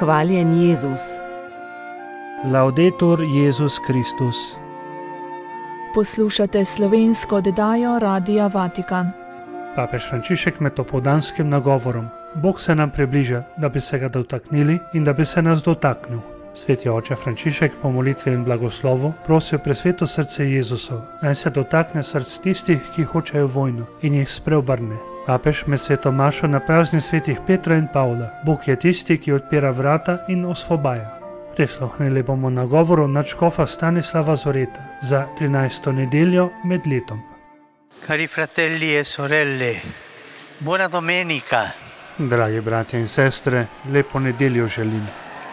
Hvaljen Jezus. Laudetur Jezus Kristus. Poslušate slovensko oddajo Radia Vatikan. Papež Frančišek med opoldanskim nagovorom. Bog se nam približa, da bi se ga dotaknili in da bi se nas dotaknil. Sveti oče Frančišek po molitvi in blagoslovu prosil presveto srce Jezusov, naj se dotakne src tistih, ki hočejo vojno in jih spreobrne. Papež med sveto mašo na prazni svetih Petra in Pavla. Bog je tisti, ki odpira vrata in osvobaja. Prisluhnili bomo nagovoru nadškofa Stanislava Zoreta za 13. nedeljo med letom. Cari fratelli e sorelle, buona domenica. Dragi bratje in sestre, lepo nedeljo želim.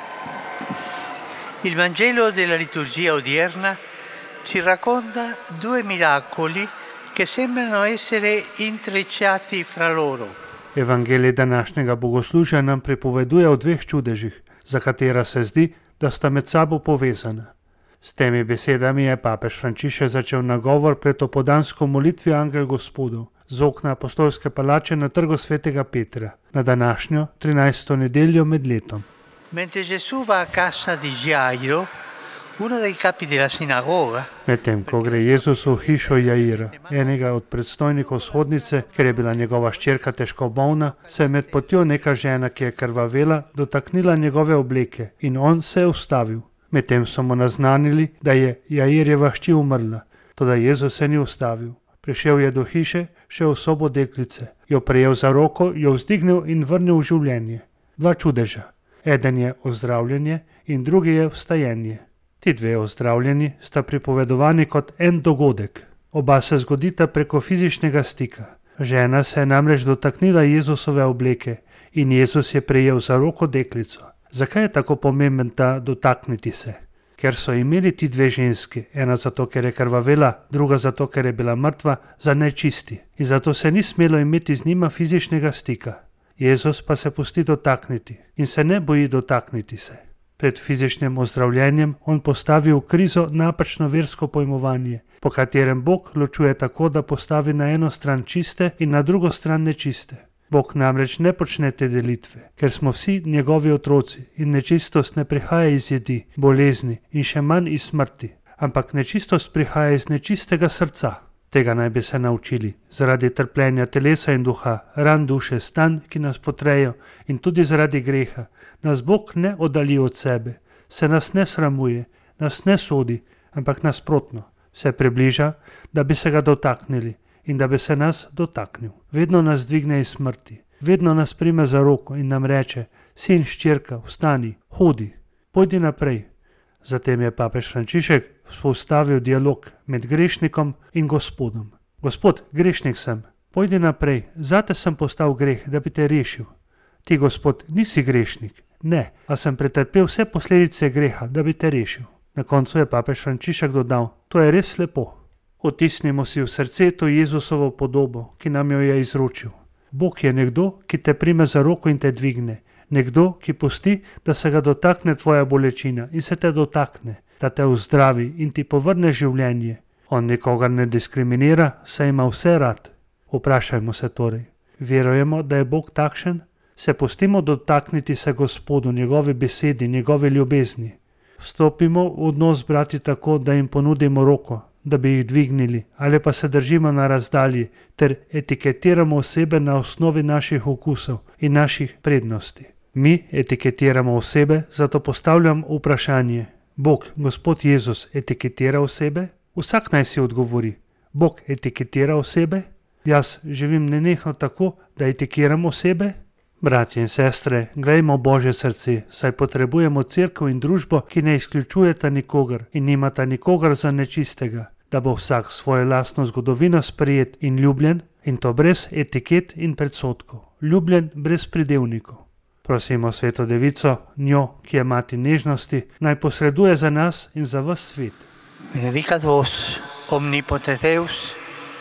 Il Vangelo della liturgia odierna ci racconta due miracoli che sembrano essere intrecciati fra loro. Evangelij današnjega bogoslužja nam pripoveduje o dveh čudežih, za katera se zdi, da sta med sabo povezana. S temi besedami je papež Frančišek začel nagovor pred opoldansko molitvijo Angel Gospodov z okna apostolske palače na trgu svetega Petra na današnjo 13. nedeljo med letom. Mentre Gesù va a casa di Jairo, uno dei capi della sinagoga, Medtem ko gre Jezus v hišo Jaira, enega od predstojnikov vzhodnice, ker je bila njegova hčerka težko bolna, se je med potjo neka žena, ki je krvavela, dotaknila njegove obleke in on se je ustavil. Medtem so mu naznanili, da je Jairjeva hči umrla, toda Jezus se ni ustavil. Prišel je do hiše, šel v sobo deklice, jo prijel za roko, jo vzdignil in vrnil v življenje. Dva čudeža. Eden je ozdravljenje in drugi je vstajenje. Ti dve ozdravljeni sta pripovedovani kot en dogodek. Oba se zgodita preko fizičnega stika. Žena se je namreč dotaknila Jezusove obleke in Jezus je prijel za roko deklico. Zakaj je tako pomemben ta dotakniti se? Ker so imeli ti dve ženski, ena zato, ker je krvavela, druga zato, ker je bila mrtva, za nečisti in zato se ni smelo imeti z njima fizičnega stika. Jezus pa se pusti dotakniti in se ne boji dotakniti se. Pred fizičnim ozdravljenjem on postavi v krizo napačno versko pojmovanje, po katerem Bog ločuje tako, da postavi na eno stran čiste in na drugo stran nečiste. Bog namreč ne počne te delitve, ker smo vsi njegovi otroci in nečistost ne prihaja iz jedi, bolezni in še manj iz smrti, ampak nečistost prihaja iz nečistega srca. Tega naj bi se naučili, zaradi trpljenja telesa in duha, ran duše, stanj, ki nas potrejo in tudi zaradi greha. Nas Bog ne oddalji od sebe, se nas ne sramuje, nas ne sodi, ampak nasprotno, se približa, da bi se ga dotaknili in da bi se nas dotaknil. Vedno nas dvigne iz smrti, vedno nas prime za roko in nam reče: sin, hčerka, vstani, hodi, pojdi naprej. Zatem je papež Frančišek vzpostavil dialog med grešnikom in Gospodom. Gospod, grešnik sem, pojdi naprej, zate sem postal greh, da bi te rešil. Ti, Gospod, nisi grešnik, ne, a sem pretrpel vse posledice greha, da bi te rešil. Na koncu je papež Frančišek dodal: to je res lepo. Otisnimo si v srce to Jezusovo podobo, ki nam jo je izročil. Bog je nekdo, ki te prime za roko in te dvigne. Nekdo, ki pusti, da se ga dotakne tvoja bolečina in se te dotakne, da te vzdravi in ti povrne življenje. On nikogar ne diskriminira, saj ima vse rad. Vprašajmo se torej, verujemo, da je Bog takšen? Se pustimo dotakniti se Gospodu, njegovi besedi, njegovi ljubezni. Vstopimo v odnos brati tako, da jim ponudimo roko, da bi jih dvignili, ali pa se držimo na razdalji ter etiketiramo osebe na osnovi naših okusov in naših prednosti. Mi etiketiramo osebe, zato postavljam vprašanje: Bog, Gospod Jezus, etiketira osebe? Vsak naj si odgovori: Bog etiketira osebe? Jaz živim nenehno tako, da etikeram osebe? Bratje in sestre, glejmo Božje srce, saj potrebujemo cerkev in družbo, ki ne izključujeta nikogar in nimata nikogar za nečistega, da bo vsak svojo lastno zgodovino sprejet in ljubljen, in to brez etiket in predsodkov, ljubljen brez pridevnikov. Prosimo Sveto Devico, njo, ki je mati nežnosti, naj posreduje za nas in za ves svet. Benedicat vos omnipotens Deus,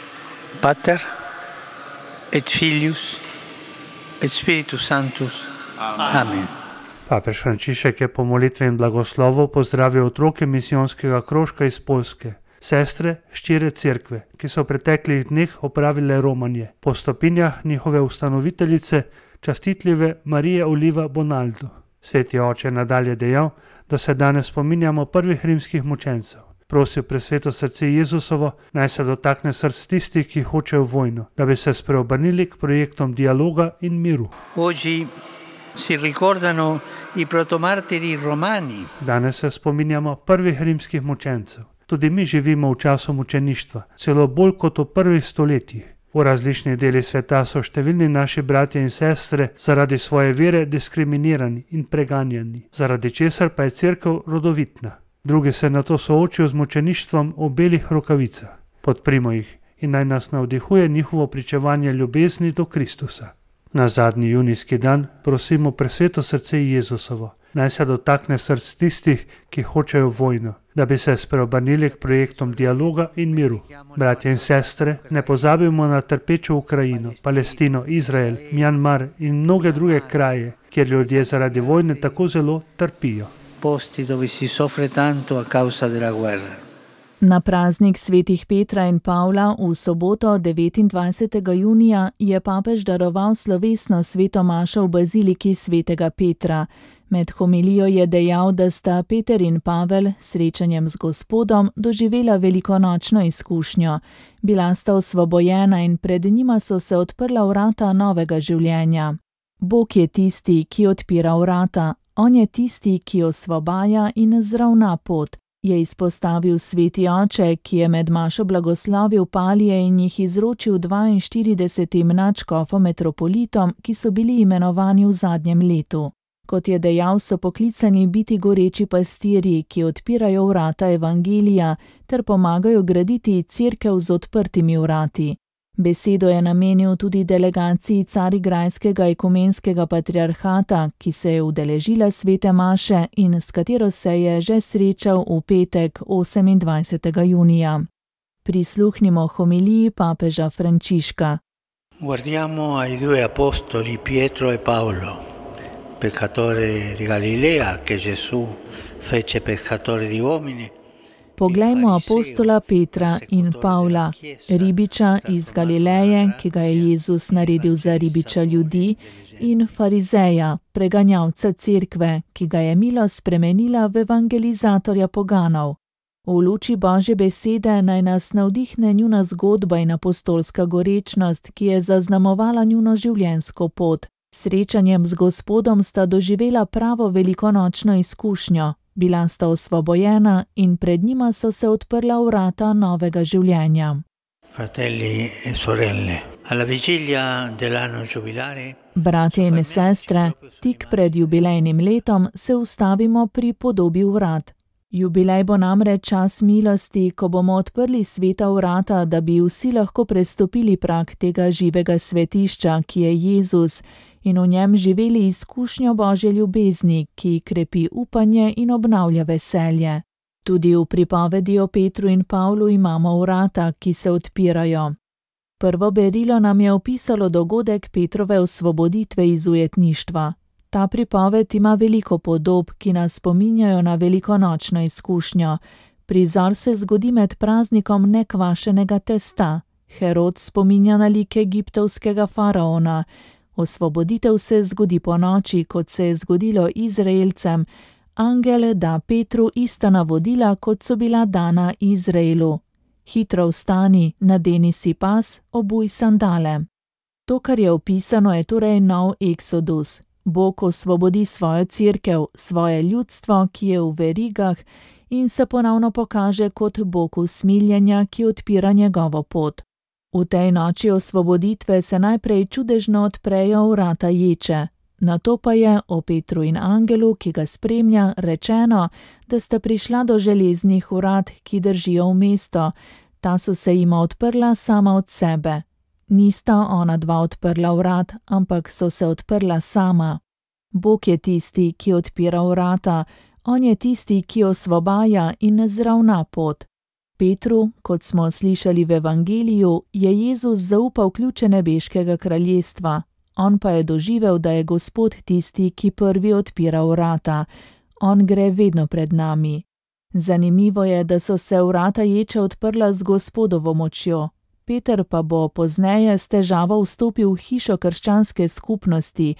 Pater et Filius et Spiritus Sanctus. Amen. Papež Frančišek je po molitvi in blagoslovu pozdravil otroke misijonskega krožka iz Poljske, sestre, hčere cerkve, ki so v preteklih dneh opravile romanje po stopinjah njihove ustanoviteljice, častitljive Marije Oliva Bonaldo. Sveti oče je nadalje dejal, da se danes spominjamo prvih rimskih mučencev. Prosil presveto srce Jezusovo, naj se dotakne src tistih, ki hočejo vojno, da bi se spreobrnili k projektom dialoga in miru. Oggi si ricordano i protomartiri romani. Danes se spominjamo prvih rimskih mučencev. Tudi mi živimo v času mučeništva, celo bolj kot v prvih stoletjih. V različnih delih sveta so številni naši bratje in sestre zaradi svoje vere diskriminirani in preganjani, zaradi česar pa je cerkev rodovitna. Drugi se nato soočijo z mučeništvom v belih rokavicah. Podprimo jih in naj nas navdihuje njihovo pričevanje ljubezni do Kristusa. Na zadnji junijski dan prosimo presveto srce Jezusovo, naj se dotakne src tistih, ki hočejo vojno, da bi se spreobrnili k projektom dialoga in miru. Bratje in sestre, ne pozabimo na trpečo Ukrajino, Palestino, Izrael, Mjanmar in mnoge druge kraje, kjer ljudje zaradi vojne tako zelo trpijo. Posti dove si soffre tanto a causa della guerra. Na praznik svetih Petra in Pavla v soboto 29. junija je papež daroval slovesno sveto mašo v baziliki svetega Petra. Med homilijo je dejal, da sta Peter in Pavel s srečanjem z Gospodom doživela velikonočno izkušnjo. Bila sta osvobojena in pred njima so se odprla vrata novega življenja. Bog je tisti, ki odpira vrata, on je tisti, ki osvobaja in zravna pot, je izpostavil sveti oče, ki je med mašo blagoslovil palije in jih izročil 42 nadškofom metropolitom, ki so bili imenovani v zadnjem letu. Kot je dejal, so poklicani biti goreči pastirji, ki odpirajo vrata evangelija ter pomagajo graditi cerkev z odprtimi vrati. Besedo je namenil tudi delegaciji Carigrajskega ekumenskega patriarhata, ki se je udeležila svete maše in s katero se je že srečal v petek 28. junija. Prisluhnimo homiliji papeža Frančiška. Guardiamo ai due apostoli Pietro e Paolo, peccatori di Galilea che Gesù fece peccatore di uomini. Poglejmo apostola Petra in Pavla, ribiča iz Galileje, ki ga je Jezus naredil za ribiča ljudi, in farizeja, preganjalca cerkve, ki ga je milost spremenila v evangelizatorja poganov. V luči Božje besede naj nas navdihne njuna zgodba in apostolska gorečnost, ki je zaznamovala njuno življenjsko pot. Srečanjem z Gospodom sta doživela pravo velikonočno izkušnjo. Bila sta osvobojena in pred njima so se odprla vrata novega življenja. Fratelli e sorelle, alla vigilia dell'anno giubilare. Bratje in sestre, tik pred jubilejnim letom se ustavimo pri podobi vrat. Jubilej bo namreč čas milosti, ko bomo odprli sveta vrata, da bi vsi lahko prestopili prag tega živega svetišča, ki je Jezus, in v njem živeli izkušnjo Božje ljubezni, ki krepi upanje in obnavlja veselje. Tudi v pripovedi o Petru in Pavlu imamo vrata, ki se odpirajo. Prvo berilo nam je opisalo dogodek Petrove osvoboditve iz ujetništva. Ta pripoved ima veliko podob, ki nas spominjajo na velikonočno izkušnjo. Prizor se zgodi med praznikom nekvašenega testa. Herod spominja na lik egiptovskega faraona. Osvoboditev se zgodi po noči, kot se je zgodilo Izraelcem. Angel da Petru ista navodila, kot so bila dana Izraelu. Hitro vstani, nadeni si pas, obuj sandale. To, kar je opisano, je torej nov eksodus. Bog osvobodi svojo cerkev, svoje ljudstvo, ki je v verigah, in se ponovno pokaže kot Bog usmiljenja, ki odpira njegovo pot. V tej noči osvoboditve se najprej čudežno odprejo vrata ječe. Nato pa je o Petru in angelu, ki ga spremlja, rečeno, da sta prišla do železnih vrat, ki držijo v mesto. Ta so se jima odprla sama od sebe. Nista ona dva odprla vrat, ampak so se odprla sama. Bog je tisti, ki odpira vrata, on je tisti, ki osvobaja in zravna pot. Petru, kot smo slišali v evangeliju, je Jezus zaupal ključe nebeškega kraljestva. On pa je doživel, da je Gospod tisti, ki prvi odpira vrata. On gre vedno pred nami. Zanimivo je, da so se vrata ječe odprla z Gospodovo močjo. Peter pa bo pozneje s težavo vstopil v hišo krščanske skupnosti.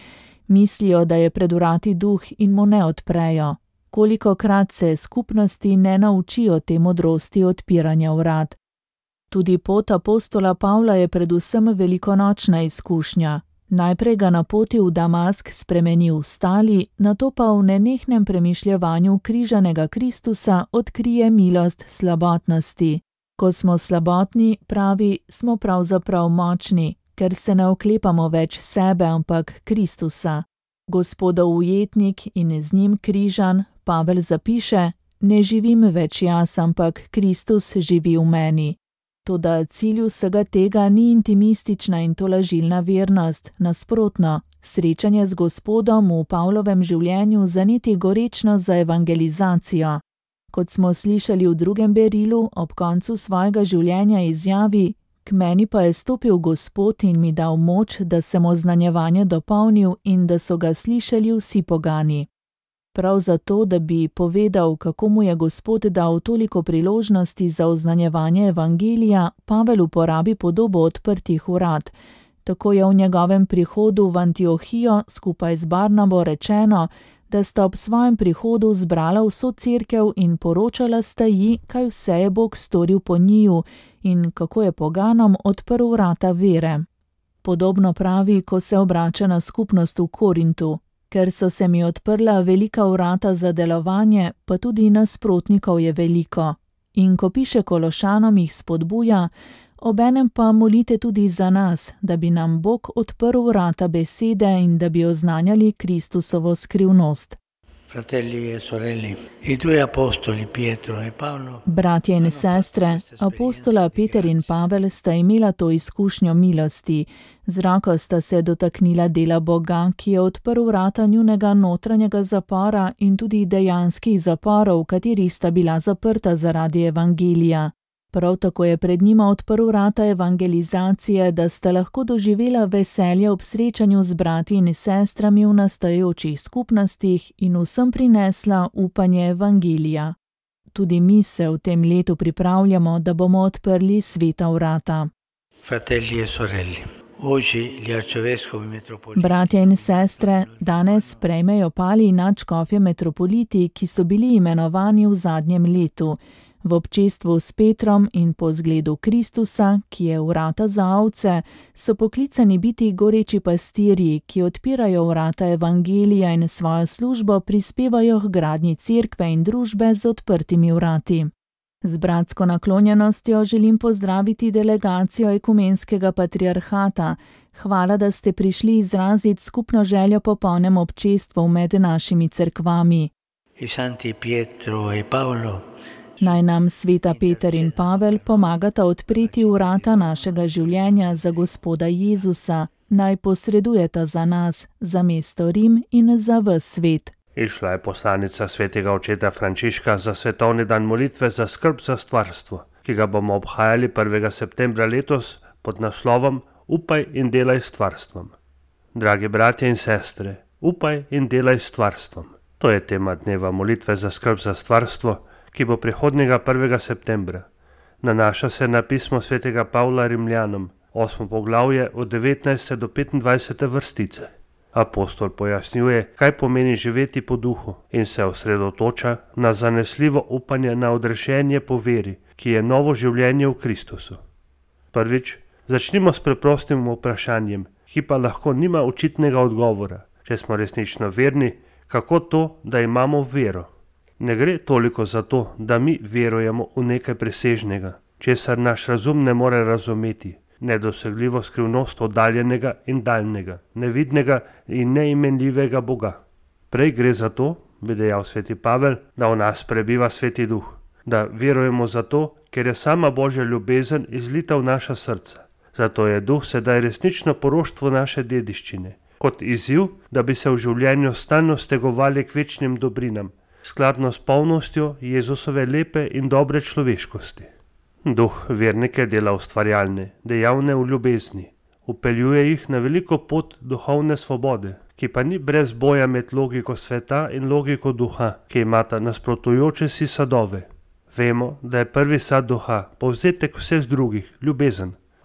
Mislijo, da je pred vrati duh in mu ne odprejo. Kolikokrat se skupnosti ne naučijo te modrosti odpiranja vrat. Tudi pot apostola Pavla je predvsem velikonočna izkušnja. Najprej ga na poti v Damask spremeni v stali, nato pa v nenehnem premišljevanju križanega Kristusa odkrije milost slabotnosti. Ko smo slabotni, pravi, smo pravzaprav močni, ker se ne oklepamo več sebe, ampak Kristusa. Gospodov ujetnik in z njim križan, Pavel zapiše, ne živim več jaz, ampak Kristus živi v meni. Toda cilj vsega tega ni intimistična in tolažilna vernost, nasprotno, srečanje z Gospodom v Pavlovem življenju zaneti gorečno za evangelizacijo. Kot smo slišali v drugem berilu, ob koncu svojega življenja izjavi, k meni pa je stopil Gospod in mi dal moč, da sem oznanjevanje dopolnil in da so ga slišali vsi pogani. Prav zato, da bi povedal, kako mu je Gospod dal toliko priložnosti za oznanjevanje evangelija, Pavel uporabi podobo odprtih vrat. Tako je v njegovem prihodu v Antiohijo skupaj z Barnabo rečeno, da sta ob svojem prihodu zbrala vso cerkev in poročala sta ji, kaj vse je Bog storil po njiju in kako je poganom odprl vrata vere. Podobno pravi, ko se obrača na skupnost v Korintu. Ker so se mi odprla velika vrata za delovanje, pa tudi nasprotnikov je veliko. In ko piše Kološanom, jih spodbuja, obenem pa molite tudi za nas, da bi nam Bog odprl vrata besede in da bi oznanjali Kristusovo skrivnost. Fratelli e sorelle, i due apostoli Pietro e Paolo. Bratje in sestre, apostola Peter in Pavel sta imela to izkušnjo milosti. Z roko sta se dotaknila dela Boga, ki je odprl vrata njunega notranjega zapora in tudi dejanskih zaporov, v katerih sta bila zaprta zaradi evangelija. Prav tako je pred njima odprl vrata evangelizacije, da sta lahko doživela veselje ob srečanju z brati in sestrami v nastajajočih skupnostih in vsem prinesla upanje evangelija. Tudi mi se v tem letu pripravljamo, da bomo odprli sveta vrata. Fratelli e sorelle, oggi gli arcivescovi metropoliti. Bratje in sestre, danes prejmejo pali nadškofje metropoliti, ki so bili imenovani v zadnjem letu. V občestvu s Petrom in po zgledu Kristusa, ki je vrata za ovce, so poklicani biti goreči pastirji, ki odpirajo vrata evangelija in svojo službo prispevajo k gradnji cerkve in družbe z odprtimi vrati. Z bratsko naklonjenostjo želim pozdraviti delegacijo ekumenskega patriarhata. Hvala, da ste prišli izraziti skupno željo po polnem občestvu med našimi cerkvami. I santi Pietro e Paolo. Naj nam sveta Peter in Pavel pomagata odpreti vrata našega življenja za Gospoda Jezusa, naj posredujeta za nas, za mesto Rim in za ves svet. Išla je poslanica svetega očeta Frančiška za svetovni dan molitve za skrb za stvarstvo, ki ga bomo obhajali 1. septembra letos pod naslovom Upaj in delaj s stvarstvom. Dragi bratje in sestre, upaj in delaj s stvarstvom. To je tema dneva molitve za skrb za stvarstvo, ki bo prihodnjega 1. septembra. Nanaša se na pismo svetega Pavla Rimljanom, 8. poglavje od 19. do 25. vrstice. Apostol pojasnjuje, kaj pomeni živeti po duhu in se osredotoča na zanesljivo upanje na odrešenje po veri, ki je novo življenje v Kristusu. Prvič, začnimo s preprostim vprašanjem, ki pa lahko nima očitnega odgovora. Če smo resnično verni, kako to, da imamo vero? Ne gre toliko za to, da mi verujemo v nekaj presežnega, česar naš razum ne more razumeti, nedosegljivo skrivnost oddaljenega in daljnega, nevidnega in neimenljivega Boga. Prej gre za to, bi dejal sveti Pavel, da v nas prebiva sveti duh, da verujemo zato, ker je sama Božja ljubezen izlita v naša srca. Zato je duh sedaj resnično poroštvo naše dediščine, kot izziv, da bi se v življenju stalno stegovali k večnim dobrinam, skladno s polnostjo Jezusove lepe in dobre človeškosti. Duh vernike dela ustvarjalne, dejavne v ljubezni, upeljuje jih na veliko pot duhovne svobode, ki pa ni brez boja med logiko sveta in logiko duha, ki imata nasprotujoče si sadove. Vemo, da je prvi sad duha povzetek vseh drugih, ljubezen.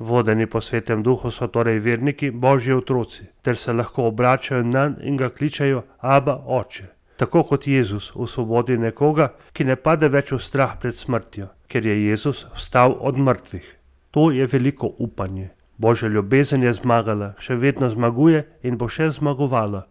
Vodeni po Svetem Duhu so torej verniki, Božji otroci, ter se lahko obračajo nanj in ga kličejo Aba, Oče. Tako kot Jezus osvobodi nekoga, ki ne pade več v strah pred smrtjo, ker je Jezus vstal od mrtvih. To je veliko upanje. Božja ljubezen je zmagala, še vedno zmaguje in bo še zmagovala.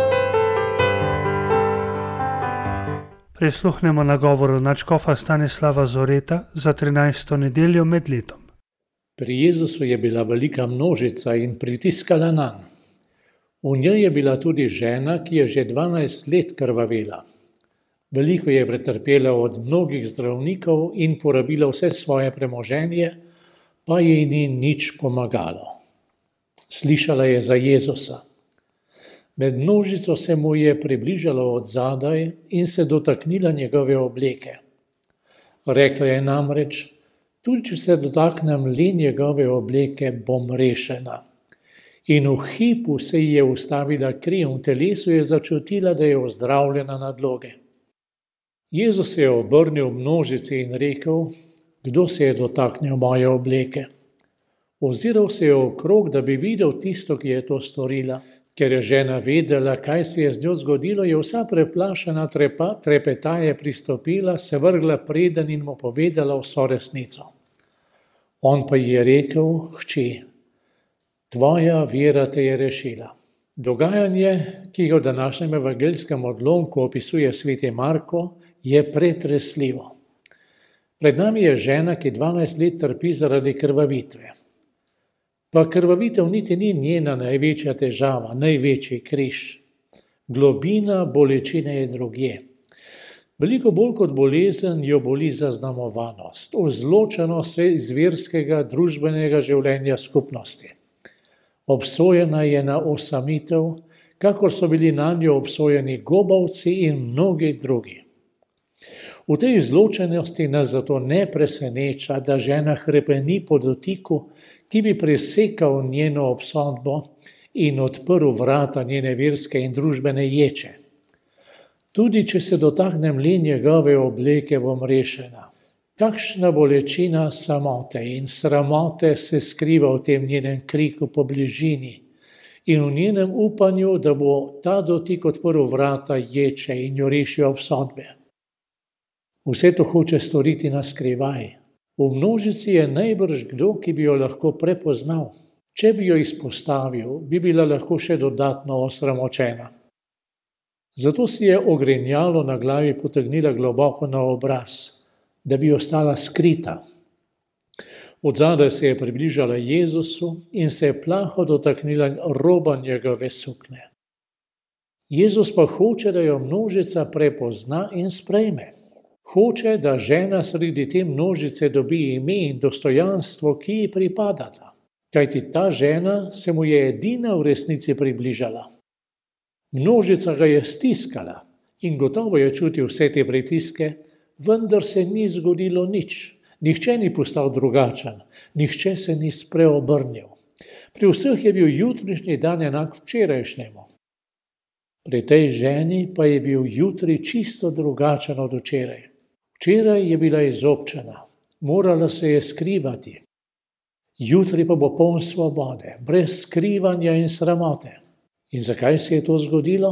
Prisluhnemo nagovoru nadškofa Stanislava Zoreta za 13. nedeljo med letom. Pri Jezusu je bila velika množica in pritiskala nanj. V njej je bila tudi žena, ki je že 12 let krvavela. Veliko je pretrpela od mnogih zdravnikov in porabila vse svoje premoženje, pa ji ni nič pomagalo. Slišala je za Jezusa. Med množico se mu je približala od zadaj in se dotaknila njegove obleke. Rekla je namreč: tudi če se dotaknem le njegove obleke, bom rešena. In v hipu se ji je ustavila kri in v telesu je začutila, da je ozdravljena nadloge. Jezus se je obrnil v množici in rekel: kdo se je dotaknil moje obleke? Oziral se je okrog, da bi videl tisto, ki je to storila. Ker je žena vedela, kaj se je z njo zgodilo, je vsa preplašena trepetaje pristopila, se vrgla preden in mu povedala vso resnico. On pa ji je rekel: hči, tvoja vera te je rešila. Dogajanje, ki ga v današnjem evangeljskem odlomku opisuje sveti Marko, je pretresljivo. Pred nami je žena, ki 12 let trpi zaradi krvavitve. Pa krvavitev niti ni njena največja težava, največji križ. Globina bolečine je drugje. Veliko bolj kot bolezen jo boli zaznamovanost, izločenost iz verskega, družbenega življenja skupnosti. Obsojena je na osamitev, kakor so bili nanjo obsojeni gobavci in mnogi drugi. V tej izločenosti nas zato ne preseneča, da žena hrepeni po dotiku, ki bi presekal njeno obsodbo in odprl vrata njene verske in družbene ječe. Tudi če se dotaknem le njegove obleke, bom rešena. Kakšna bolečina samote in sramote se skriva v tem njenem kriku po bližini in v njenem upanju, da bo ta dotik odprl vrata ječe in jo rešil obsodbe. Vse to hoče storiti na skrivaj. V množici je najbrž kdo, ki bi jo lahko prepoznal. Če bi jo izpostavil, bi bila lahko še dodatno osramočena. Zato si je ogrinjalo na glavi potegnila globoko na obraz, da bi ostala skrita. Od zadaj se je približala Jezusu in se je plaho dotaknila roba njegove suknje. Jezus pa hoče, da jo množica prepozna in sprejme. Hoče, da žena sredi te množice dobi ime in dostojanstvo, ki ji pripadata. Kajti ta žena se mu je edina v resnici približala. Množica ga je stiskala in gotovo je čutil vse te pritiske, vendar se ni zgodilo nič. Nihče ni postal drugačen, nihče se ni spreobrnil. Pri vseh je bil jutrišnji dan enak včerajšnjemu. Pri tej ženi pa je bil jutri čisto drugačen od včeraj. Včeraj je bila izobčena, morala se je skrivati. Jutri pa bo poln svobode, brez skrivanja in sramote. In zakaj se je to zgodilo?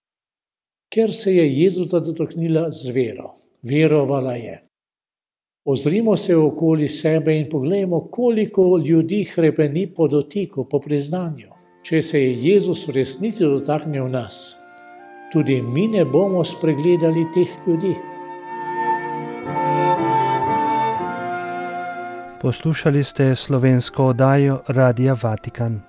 Ker se je Jezusa dotaknila z vero. Verovala je. Ozrimo se okoli sebe in poglejmo, koliko ljudi hrepeni po dotiku, po priznanju. Če se je Jezus v resnici dotaknil nas, tudi mi ne bomo spregledali teh ljudi. Poslušali ste slovensko oddajo Radia Vatikan.